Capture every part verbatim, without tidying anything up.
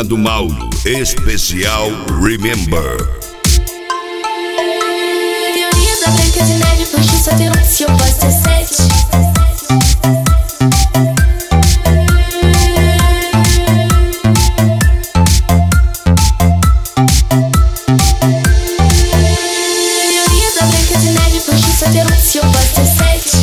Fontana do Mauro, especial Remember. Teoria da Branca de Neve, porque só ter um se eu posso ter sete. Teoria da Branca de Neve, porque só ter um se eu posso ter sete.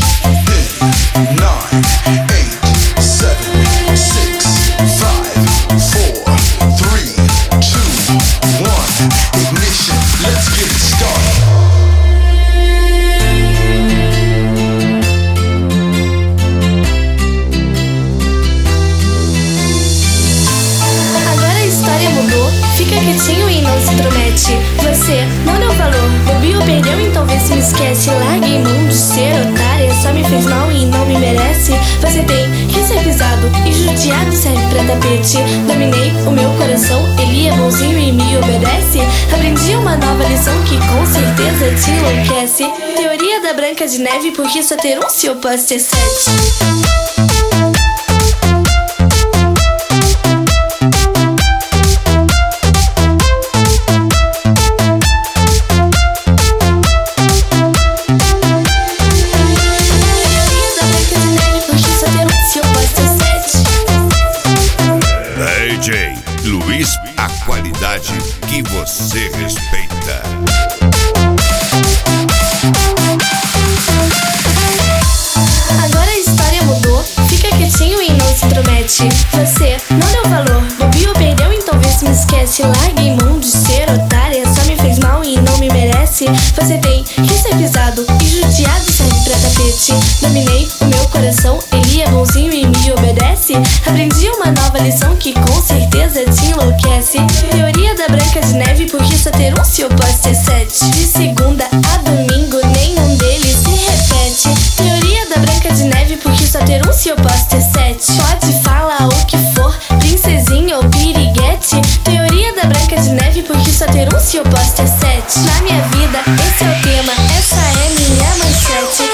Fica quietinho e não se intromete. Você não deu valor, bobeou, perdeu, então vê se me esquece. Larguei mão de ser otária, só me fez mal e não me merece. Você tem que ser pisado e judiado serve pra tapete. Dominei o meu coração, ele é bonzinho e me obedece. Aprendi uma nova lição que com certeza te enlouquece. Teoria da Branca de Neve, porque só ter um se eu posso ter sete. D J Luiz, a qualidade que você respeita. Agora a história mudou, fica quietinho e não se intromete. Você não deu valor, bobeou, perdeu, então vê se me esquece. Larguei mão de ser otária, só me fez mal e não me merece. Você tem que ser pisado e judiado serve pra tapete. Dominei o meu coração, ele é bonzinho e me obedece. Aprendi uma nova lição que com certeza te enlouquece. Teoria da Branca de Neve, porque só ter um se eu posso ter sete. De segunda a domingo, nenhum deles se repete. Teoria da Branca de Neve, porque só ter um se eu posso ter sete. Pode falar o que for, princesinha ou piriguete. Teoria da Branca de Neve, porque só ter um se eu posso ter sete. Na minha vida, esse é o tema, essa é minha manchete.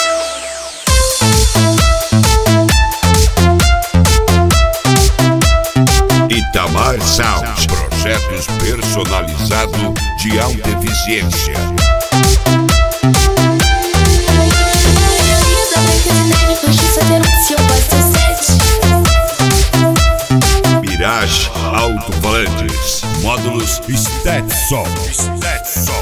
Itamar Sound, projetos personalizados de alta eficiência. Teoria da Branca de Neve, porque só ter um se eu posso ter sete. Mirage Alto-Falantes, módulos Stetson. Stetson.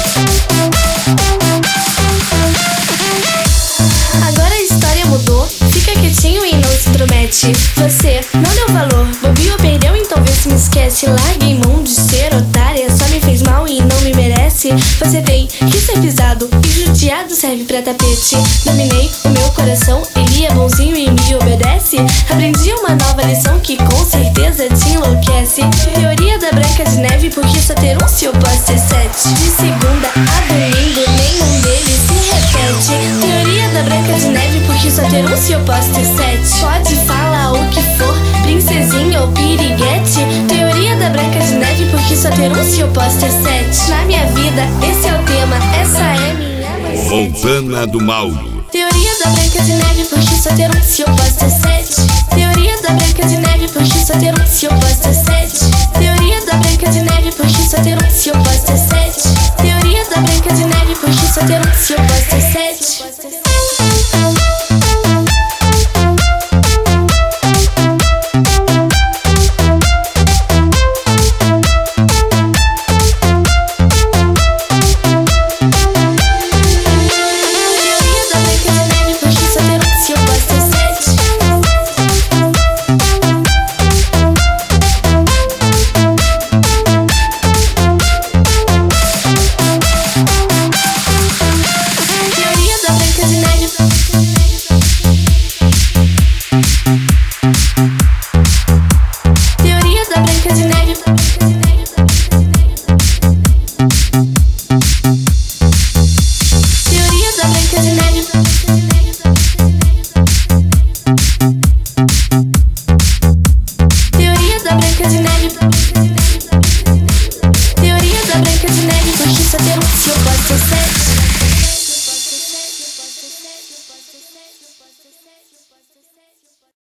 Agora a história mudou, fica quietinho e não se intromete. Você não deu valor, bobeou, perdeu, então vê se me esquece. Larguei mão de ser otária, só me fez mal e não me merece. Você tem que ser pisado e judiado serve pra tapete. Dominei o meu coração, ele é bonzinho e me obedece. Aprendi uma nova lição que com certeza te enlouquece. Teoria da Branca de Neve, porque só ter um se eu posso ter sete. De segunda a domingo, nenhum deles se repete. Teoria da Branca de Neve, porque só ter um se eu posso ter sete. Pode falar o que for, princesinha ou piriguete. Teoria da Branca de Neve, porque só ter um se eu posso ter sete. Na minha vida, esse é o tema, essa é minha manchete. Fontana do Mauro. Teoria da Branca de Neve, porque só ter um se eu posso ter sete. Teoria da Branca de Neve, porque só ter um se eu posso ter sete. Teoria da Branca de Neve, porque só ter um se eu posso ter sete. Teoria da Branca de Neve, porque só ter um se eu posso ter sete.